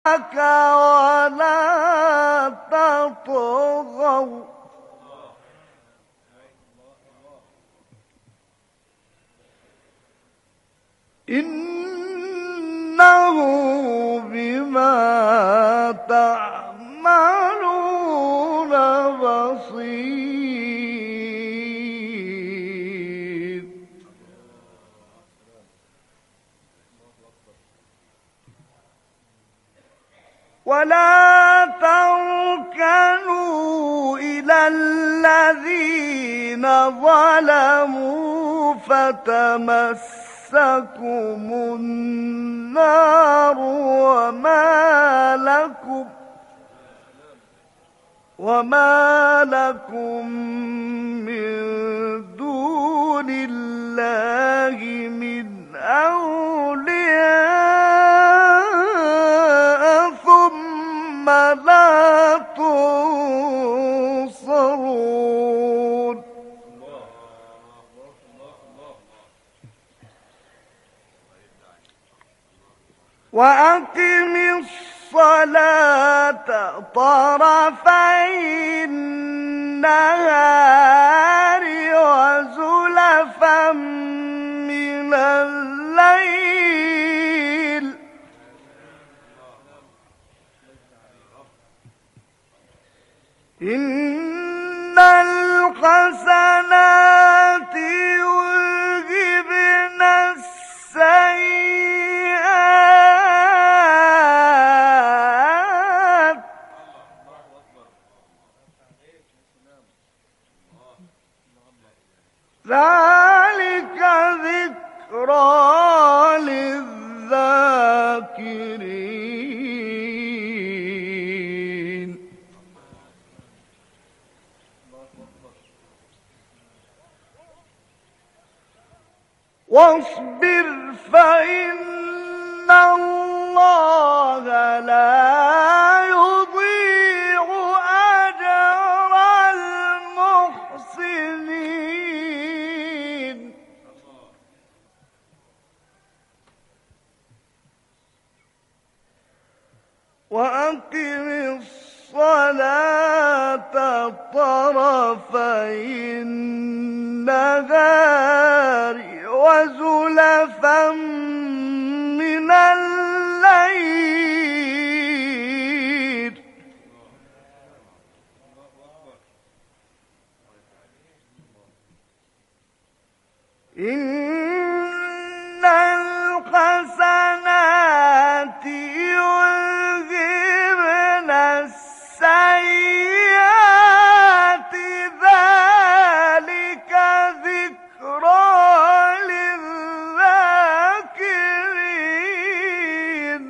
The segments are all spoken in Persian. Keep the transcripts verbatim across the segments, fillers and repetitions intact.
ولا تطغوا إنه بما تعملون بصير. ولا تركنوا إلى الذين ظلموا فتمسكم النار وما لكم وما لكم من دون الله من أولياء ثم لا تنصرون. وأقم الصلاة طرفي النهار وزلفا من الليل إن الحسنات يذهبن السيئات ذلك ذكرى للذاكرين. واصبر فإن الله لا يضيع أجر المحسنين. وأقم الصلاة طرفي النهار وزلفا من الليل إن الحسنات يذهبن السيئات ذلك ذكرى للذاكرين.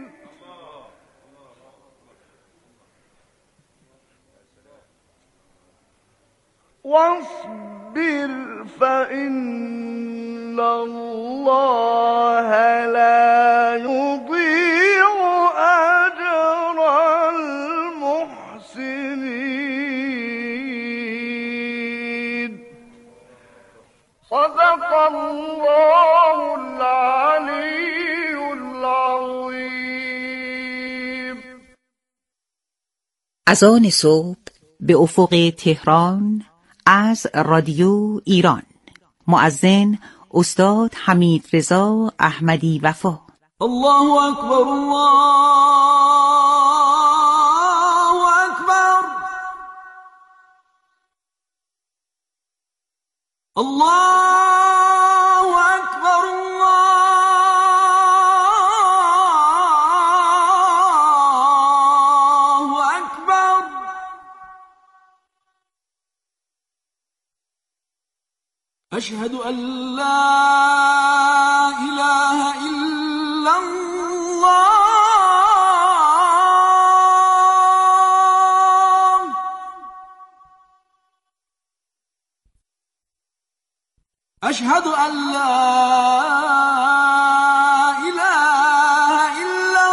واصبر فإن الله لا يضيع أجر المحسنين. صدق الله العلي العظيم. اذان صبح به افق تهران از رادیو ایران. مؤذن استاد حمیدرضا احمدی وفا. الله اکبر، الله اکبر، الله اکبر، الله اکبر. اشهد ان لا اله الا الله. اشهد ان لا اله الا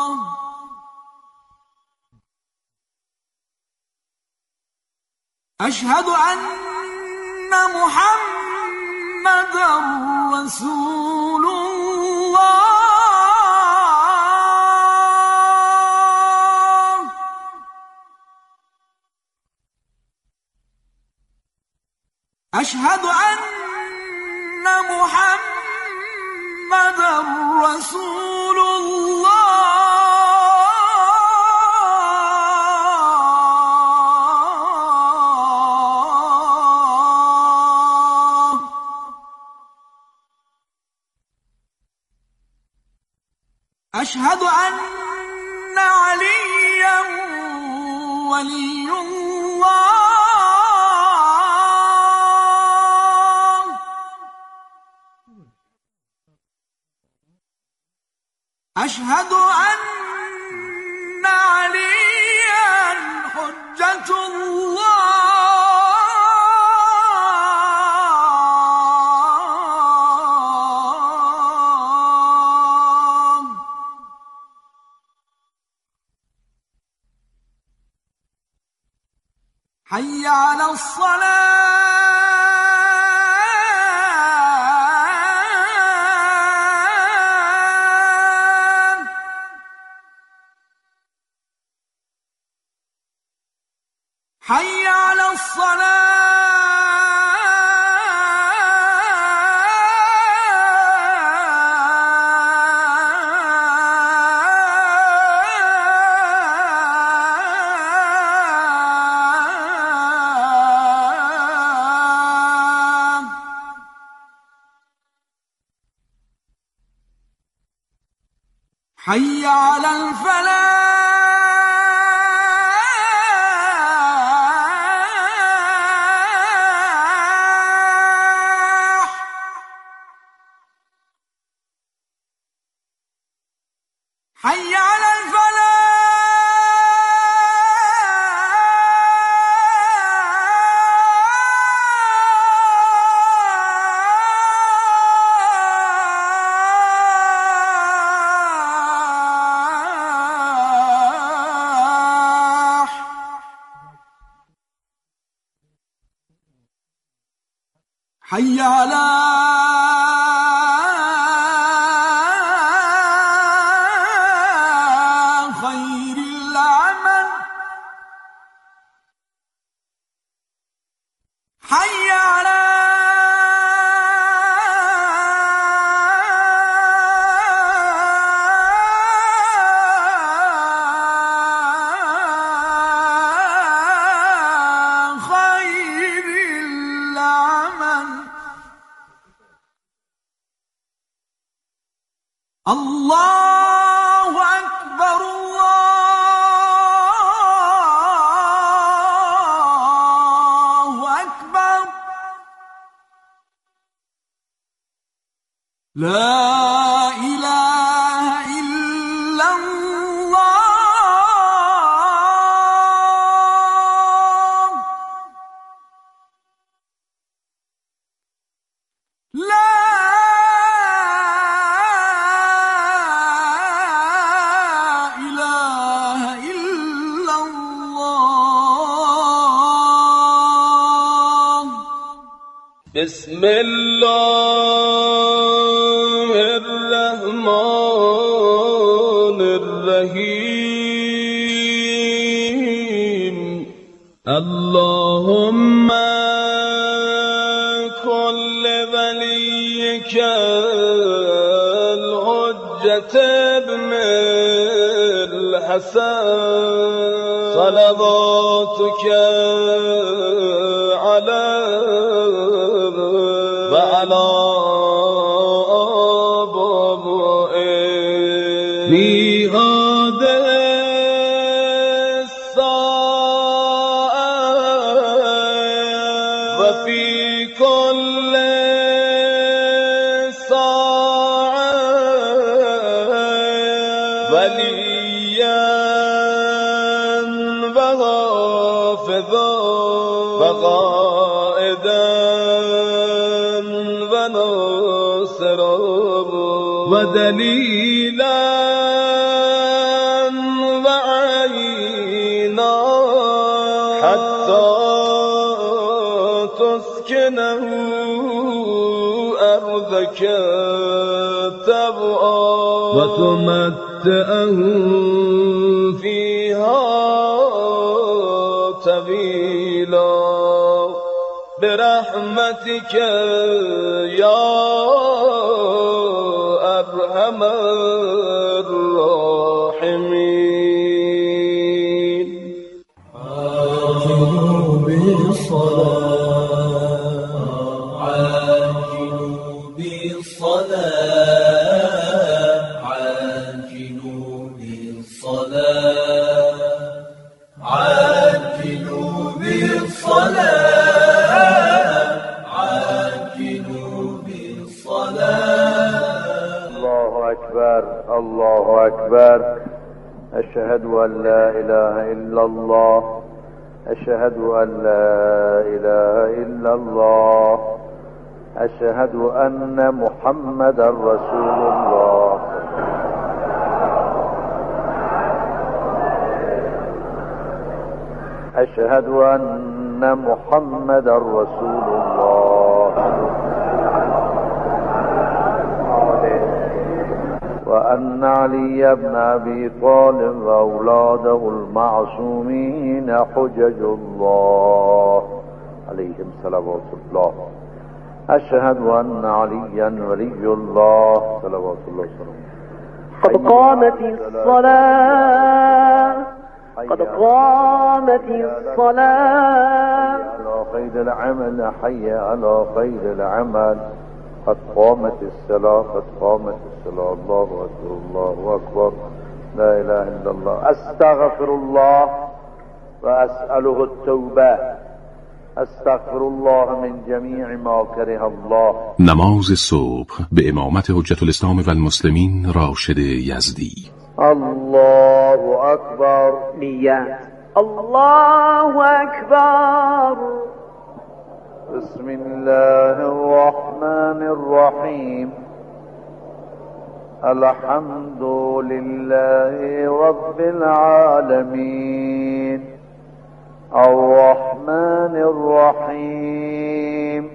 الله. أشهد أن محمدا رسول الله. أشهد أن محمدا رسول الله. أشهد أن عليا ولي الله. أشهد أن عليا حجة الله. حي على الصلاة. حي على الصلاة. حي على الفلاح. حي على الفلاح. حي على خير العمل. حي على خير العمل. الله أكبر الله أكبر. لا إله إلا الله. لا بسم الله الرحمن الرحيم. اللهم كل وليك الحجة ابن الحسن صلواتك عليه وعلى آبائه في هذه الساعة وفي كل ساعة وليا وحافظا وقائدا وناصرا ودليلا وعينا حتى وتسكنه أرضك تبعا وتمتعه فيها طويلا برحمتك يا أرحم الراحمين. عاجلوا بالصلاة عاجلوا بالصلاة عاجلوا بالصلاة عاجلوا بالصلاة عاجلوا بالصلاة. الله أكبر الله أكبر. أشهد أن لا إله إلا الله أشهد أن لا إله إلا الله أشهد أن محمدا رسول الله. أشهد أن محمدا رسول الله وأن علي بن أبي طالب وأولاده المعصومين حجج الله عليهم صلوات الله. أشهد أن عليا ولي الله صلوات الله وسلامه. قد قامت الصلاة قد قامت الصلاة. حي على خير العمل حي على خير العمل. قد قامت الصلاة قد قامت الصلاة. الله أكبر الله أكبر. لا إله إلا الله. أستغفر الله وأسأله التوبة. أستغفر الله من جميع ما كره الله. نماز صبح به امامت حجت الاسلام و المسلمین راشد یزدی. الله أكبر. نیت. الله أكبر. بسم الله الرحمن الرحيم. الحمد لله رب العالمين الرحمن الرحيم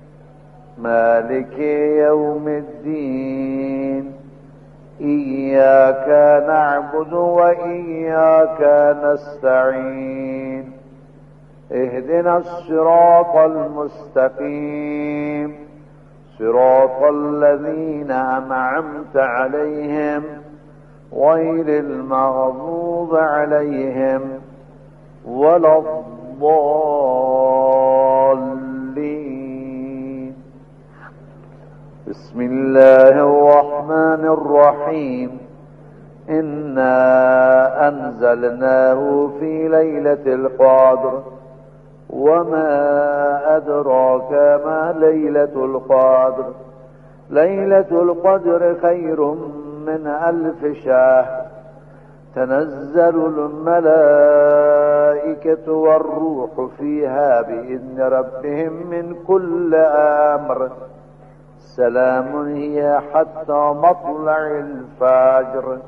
مالك يوم الدين. إياك نعبد وإياك نستعين. اهدنا الصراط المستقيم صراط الذين أنعمت عليهم غير المغضوب عليهم ولا الضالين. بسم الله الرحمن الرحيم. إنا أنزلناه في ليلة القدر وما أدراك ما ليلة القدر. ليلة القدر خير من ألف شهر. تنزل الملائكة والروح فيها بإذن ربهم من كل أمر. سلام هي حتى مطلع الفجر.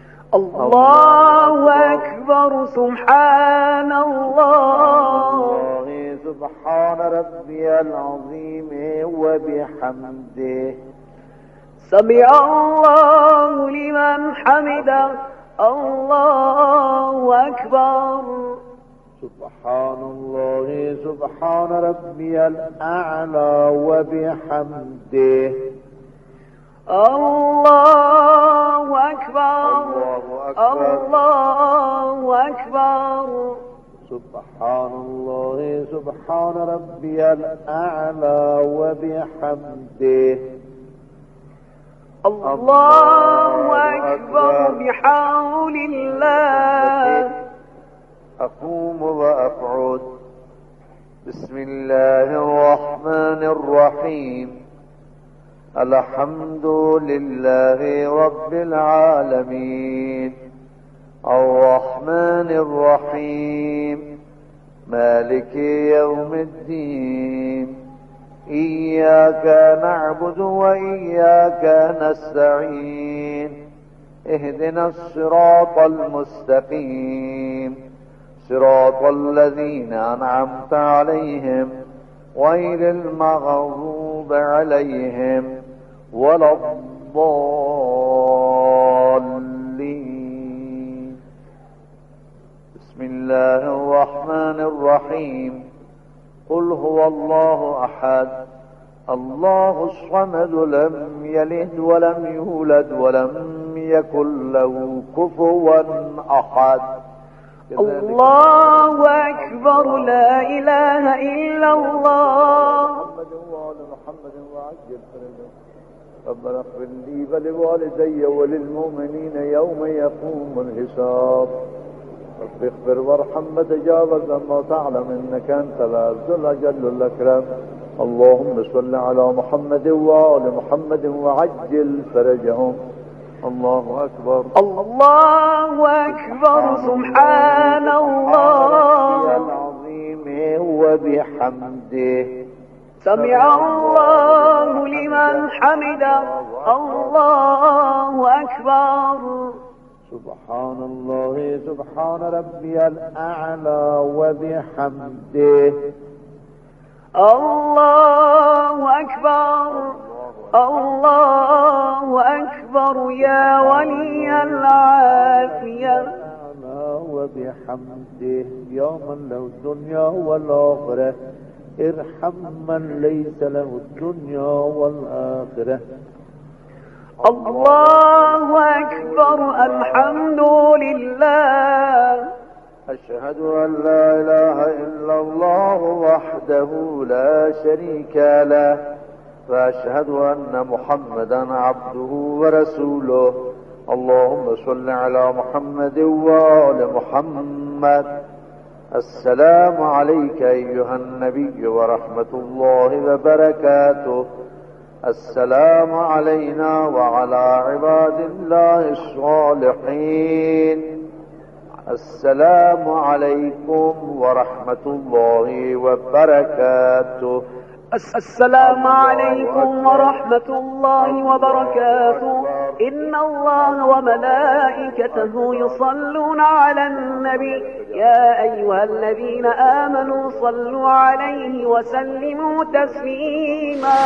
الله أكبر. سبحان الله. سبحان ربي العظيم وبحمده. سمع الله لمن حمده. الله أكبر. سبحان الله سبحان ربي الأعلى وبحمده. الله أكبر. الله أكبر. سبحان الله سبحان ربي الأعلى وبحمده. الله أكبر بحول الله. أقوم وأقعد. بسم الله الرحمن الرحيم. الحمد لله رب العالمين الرحمن الرحيم مالك يوم الدين. إياك نعبد وإياك نستعين. اهدنا الصراط المستقيم صراط الذين أنعمت عليهم غير المغضوب عليهم ولا الضالين. بسم الله الرحمن الرحيم. قل هو الله أحد الله الصمد لم يلد ولم يولد ولم يكن له كفوا أحد. الله أكبر لا إله إلا الله. محمد وعجل ربنا اغفر لي ولوالدي وللمؤمنين يوم يقوم الحساب. رب اغفر وارحم وتجاوز ما تعلم انك انت العز الاجل الاكرم. اللهم صل على محمد وآل محمد وعجل فرجهم. الله أكبر الله أكبر سبحان الله العظيم وبحمده سمع الله لمن حمده. الله أكبر. سبحان الله سبحان ربي الأعلى وبحمده. الله أكبر الله أكبر يا ولي العافية. وبحمده يا من له الدنيا والآخرة ارحم من ليس له الدنيا والآخرة. الله أكبر الحمد لله. أشهد أن لا إله إلا الله وحده لا شريك له وأشهد أن محمدا عبده ورسوله. اللهم صل على محمد وآل محمد. السلام عليك أيها النبي ورحمة الله وبركاته. السلام علينا وعلى عباد الله الصالحين. السلام عليكم ورحمة الله وبركاته. السلام عليكم ورحمة الله وبركاته. إن الله وملائكته يصلون على النبي يا أيها الذين آمنوا صلوا عليه وسلموا تسليما.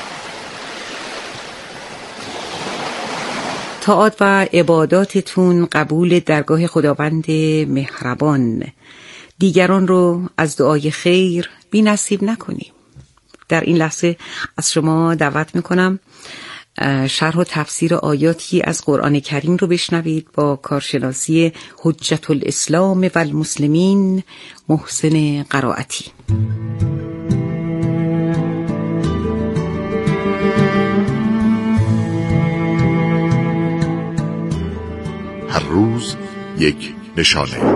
طاعات و عباداتتون قبول درگاه خداوند مهربان. دیگران رو از دعای خیر بی نصیب نکنیم. در این لحظه از شما دعوت میکنم شرح و تفسیر آیاتی از قرآن کریم رو بشنوید با کارشناسی حجت الاسلام و المسلمین محسن قرائتی. هر روز یک نشانه.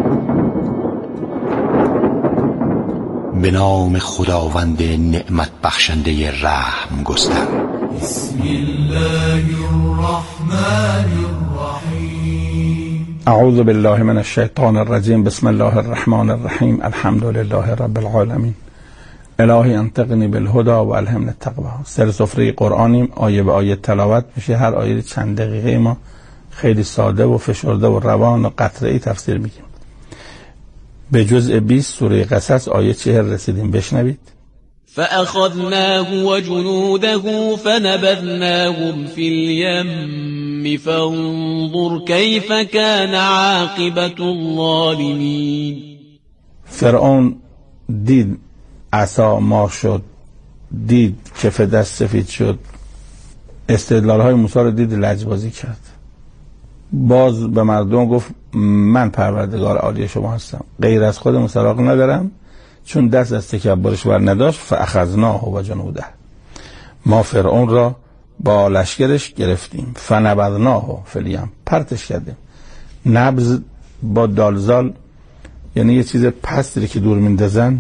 به نام خداوند نعمت بخشنده رحم گستر. بسم الله الرحمن الرحیم. اعوذ بالله من الشیطان الرجیم. بسم الله الرحمن الرحیم. الحمد لله رب العالمین. الهی انطقنی بالهدى و الهمنی التقوی. سر سفره قرآنیم، آیه به آیه تلاوت میشه. هر آیه چند دقیقه ما خیلی ساده و فشرده و روان و قطعی تفسیر میگیم. به جزء بیست سوره قصص آیه چهل رسیدیم. بشنوید. فأخذناه وجنوده فنبذناهم في اليم فانظر كيف كان عاقبة الظالمين. فرعون دید عصا مار شد، دید کف دست سفید شد، استدلال های موسی رو دید، لجبازی کرد. باز به مردم گفت من پروردگار عالی شما هستم، غیر از خودم سراغ ندارم، چون دست از تکبرش بر نداشت. فاخذناه و جنوده، ما فرعون را با لشکرش گرفتیم. فنبذناه فی الیم، پرتش کردیم. نبذ با دالزال یعنی یه چیز پستی که دور میندازن،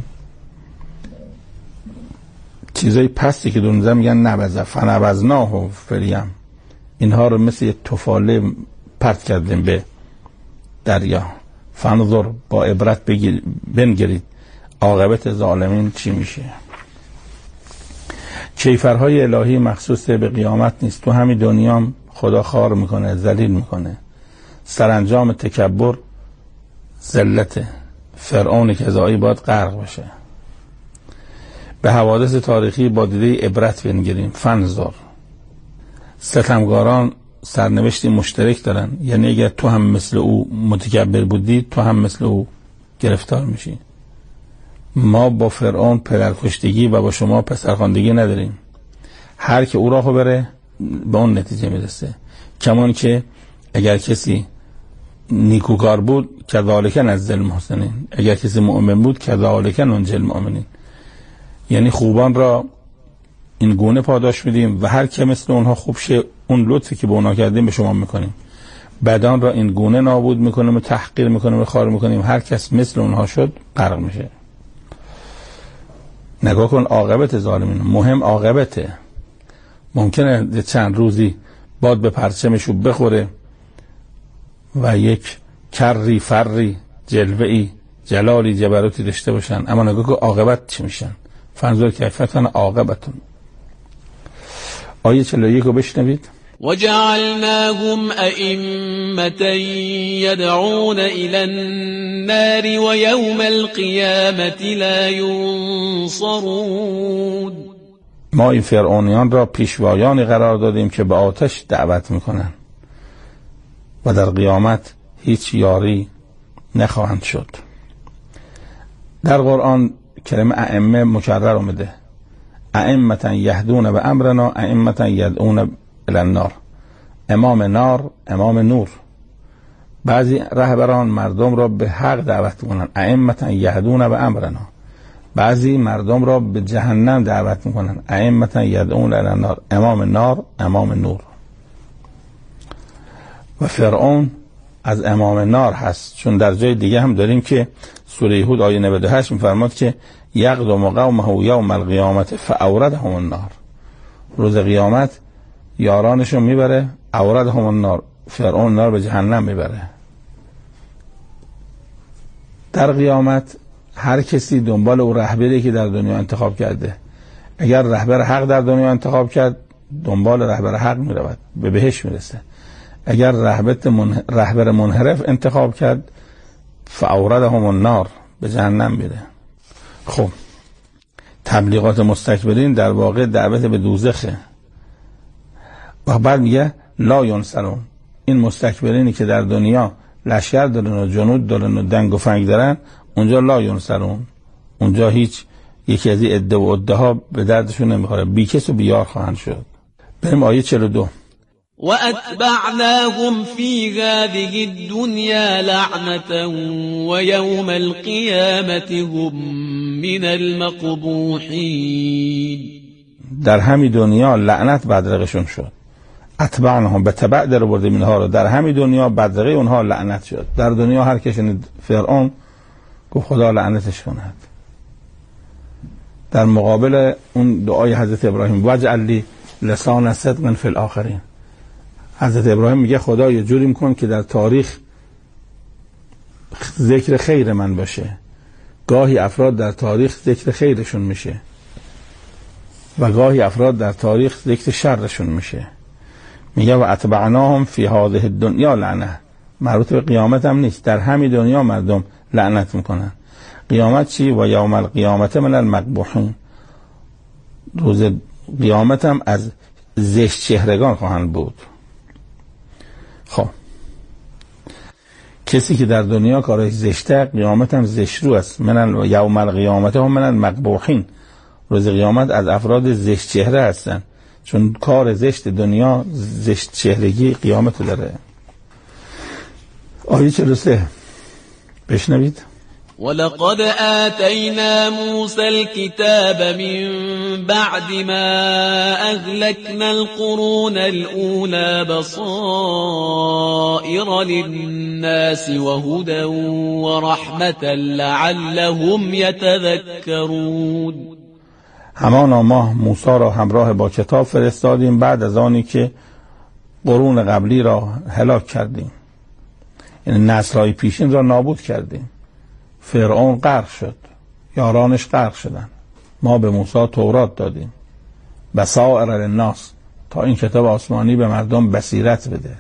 چیزای پستی که دور میندازن میگن نبذه. فنبذناه فی الیم، اینها رو مثل یه تفاله پرت کردیم به دریا. فانظر، با عبرت بنگرید عاقبت ظالمین چی میشه. کیفرهای الهی مخصوص به قیامت نیست. تو همین دنیام خدا خوار میکنه، ذلیل میکنه. سرانجام تکبر ذلت. فرعون کذایی باید غرق بشه. به حوادث تاریخی با دیده عبرت بنگریم. فنظر، ستمگاران سرنوشتی مشترک دارن، یعنی اگر تو هم مثل او متکبر بودی تو هم مثل او گرفتار میشی. ما با فرعون پدرکشتگی و با شما پسرخواندگی نداریم. هر که او راهو بره به اون نتیجه میرسه. کمان که اگر کسی نیکوکار بود کذالک نجزی المحسنین، اگر کسی مؤمن بود کذالک ننجی المؤمنین. یعنی خوبان را این گونه پاداش میدیم و هر که مثل اونها خوب شه اون لطفی که به اونها کردیم به شما میکنیم. بدان را این گونه نابود میکنیم و تحقیر میکنیم و خار میکنیم. هر کس مثل اونها شد غرق میشه. نگاه کن عاقبت ظالمین، مهم عاقبته. ممکنه چند روزی باد به پرچمشو بخوره و یک کری فری جلوه‌ای جلالی جبروتی داشته باشن، اما نگاه کن عاقبت چی میشن. فانظر کیف کان عاقبتهم. آیه چهل و یک رو بشنوید. وجعلناهم أئمة يدعون إلى النار ويوم القيامة لا ينصرون. ما این فرعونیان را پیشوایانی قرار دادیم که به آتش دعوت میکنن و در قیامت هیچ یاری نخواهند شد. در قرآن کلمه ائمه مکرر اومده. ائمة یهدون به امرنا ائمة یدعون الی النار. امام نار، امام نور. بعضی رهبران مردم را به حق دعوت میکنن، ائمة یهدون به امرنا. بعضی مردم را به جهنم دعوت میکنن، ائمة یدعون الی النار. امام نار، امام نور. و فرعون از امام نار هست، چون در جای دیگه هم داریم که سوره هود آیه نود و هشت میفرماد که یقدم قومه یوم القیامت فاوردهم النار. روز قیامت یارانشون میبره، اوردهم النار، فرعون نار به جهنم میبره. در قیامت هر کسی دنبال او رهبری که در دنیا انتخاب کرده. اگر رهبر حق در دنیا انتخاب کرد دنبال رهبر حق میرود، به بهشت میرسه. اگر رهبر من... رهبر منحرف انتخاب کرد فاوردهم النار، به جهنم میره. خب تبلیغات مستکبرین در واقع دعوت به دوزخه. و بعد میگه لا ینصرون. این مستکبرینی که در دنیا لشکر دارن و جنود دارن و دنگ و فنگ دارن، اونجا لا ینصرون، اونجا هیچ یکی از این عده و عده ها به دردشون نمیخوره، بیکس و بیار خواهند شد. بریم آیه چهل و دو. وأتبعناهم في هذه الدنيا لعنة ويوم القيامة هم من المقبوحين. در همین دنیا لعنت بدرقشون شد. اتبعناهم، به تبع در بردیم اینها رو. در همین دنیا بدرقه اونها لعنت شد. در دنیا هر کسی فرعون گفت خدا لعنتش کند. در مقابل اون دعای حضرت ابراهیم واجعل لی لسان صدق فی الاخرین. حضرت ابراهیم میگه خدا یه جوری میکن که در تاریخ ذکر خیر من باشه. گاهی افراد در تاریخ ذکر خیرشون میشه و گاهی افراد در تاریخ ذکر شرشون میشه. میگه و اتبعناهم فی هذه الدنیا لعنه. مربوط به قیامت هم نیست، در همین دنیا مردم لعنت میکنن. قیامت چی؟ و یوم القیامت من المقبوحین. روز قیامت هم از زشت چهرگان خواهند بود. خب کسی که در دنیا کارش زشته، قیامت هم زشت رو است. من یوم القیامت هم من المقبوحین. روز قیامت از افراد زشت چهره هستن، چون کار زشت دنیا زشت چهرگی قیامت داره. آیه چهل و سه بشنوید. ولقد آتينا موسى الكتاب من بعد ما أهلكنا القرون الأولى بصائر للناس وهدى ورحمة لعلهم يتذكرون. همانا ما موسی را همراه با کتاب فرستادیم بعد از آنی که قرون قبلی را هلاک کردیم، یعنی نسل‌های پیشین را نابود کردیم. فرعون غرق شد، یارانش غرق شدن. ما به موسی تورات دادیم، بصائر للناس، تا این کتاب آسمانی به مردم بصیرت بده.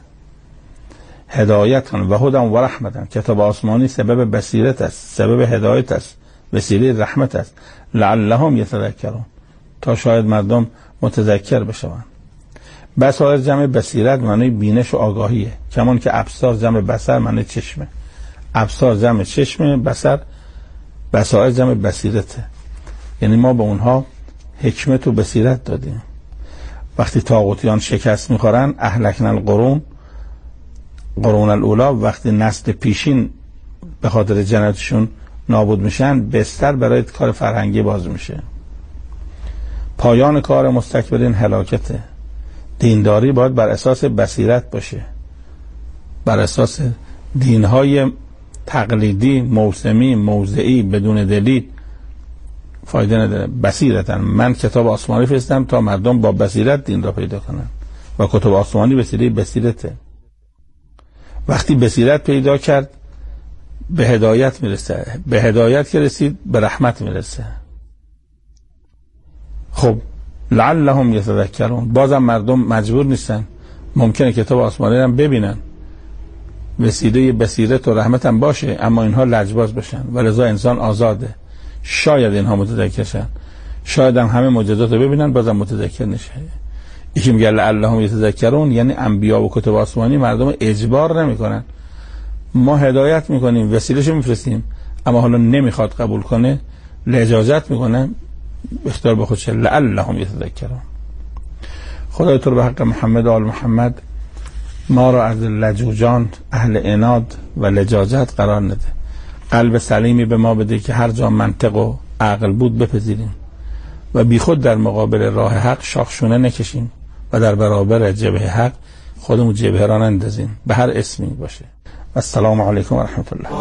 هدایت و هدى و رحمت. کتاب آسمانی سبب بصیرت است، سبب هدایت است وسیله رحمت است. لعلهم یتذکرون، تا شاید مردم متذکر بشوند. بصائر جمع بصیرت معنی بینش و آگاهیه، کمان که ابصار جمع بصر معنی چشمه. ابصار جمع چشمه، بصر بصائر جمع بصیرته. یعنی ما به اونها حکمت و بصیرت دادیم. وقتی طاغوتیان شکست میخورن، اهلکنا القرون قرون الاولا، وقتی نسل پیشین به خاطر جنایتشون نابود میشن، بستر برای کار فرهنگی باز میشه. پایان کار مستکبرین هلاکته. دینداری باید بر اساس بصیرت باشه، بر اساس دینهای تقلیدی، موسمی، موضعی، بدون دلیل فایده نداره. بصیرتن، من کتاب آسمانی فرستم تا مردم با بصیرت دین را پیدا کنن و کتاب آسمانی وسیله بصیرته. وقتی بصیرت پیدا کرد به هدایت میرسه، به هدایت که رسید به رحمت میرسه. خب لعلهم یتذکرون، بازم مردم مجبور نیستن، ممکنه کتاب آسمانی هم ببینن، وسیله بصیرت و رحمت هم باشه، اما اینها لجباز بشن و لذا انسان آزاده. شاید اینها متذکر شن، شاید هم همه معجزات رو ببینن بازم متذکر نشه. یکی میگه لعلهم یتذکرون، یعنی انبیا و کتاب آسمانی مردم اجبار نمیکنن، ما هدایت میکنیم، وسیله‌شو میفرستیم، اما حالا نمیخواد قبول کنه، اجازت میکنه اختیار به خودشه. لعلهم یتذکرون. خدای تو رو به حق محمد و آل محمد ما را از لجوجان، اهل عناد و لجاجت قرار نده. قلب سلیمی به ما بده که هر جا منطق و عقل بود بپذیریم و بی خود در مقابل راه حق شاخشونه نکشیم و در برابر جبهه حق خودمون جبهه را نندازیم، به هر اسمی باشه. السلام علیکم و رحمت الله.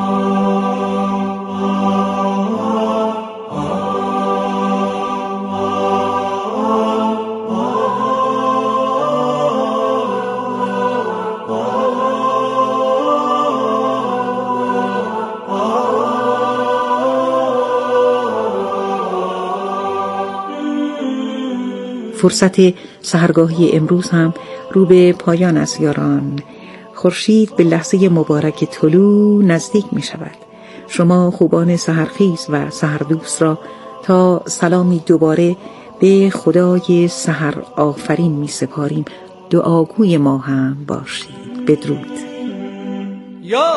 فرصت سحرگاهی امروز هم رو به پایان است یاران. خورشید به لحظه مبارک طلوع نزدیک می شود. شما خوبان سحرخیز و سحردوست را تا سلامی دوباره به خدای سحر آفرین می سپاریم. دعاگوی ما هم باشید. بدرود. یا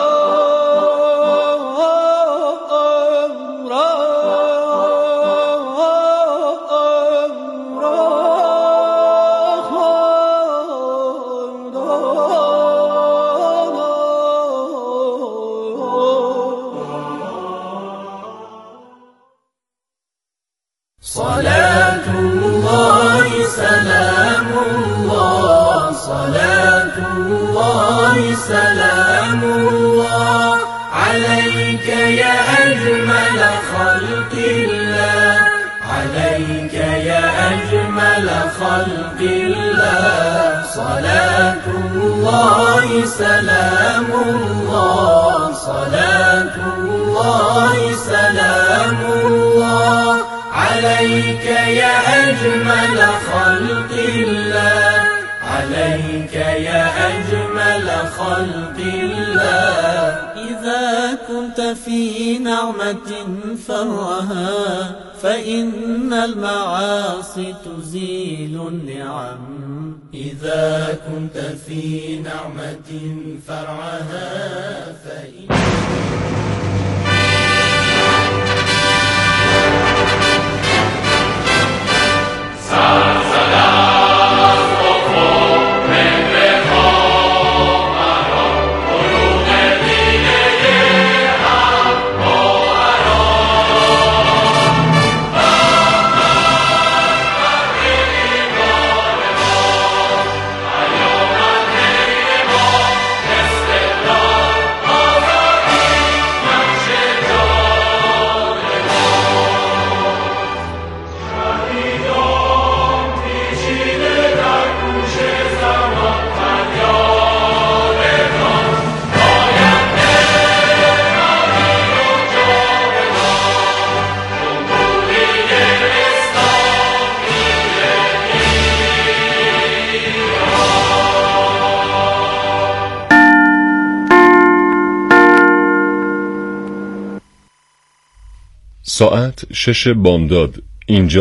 صلاة الله سلام الله، صلاة الله سلام الله عليك يا أجمل خلق الله، عليك يا أجمل خلق الله. صلاة الله سلام الله، صلاة الله سلام الله عليك يا أجمل خلق الله، عليك يا أجمل خلق الله. إذا كنت في نعمة فرها فإن المعاصي تزيل النعم. إذا كنت في نعمة فرعها فإن ساعت شش بامداد. اینجا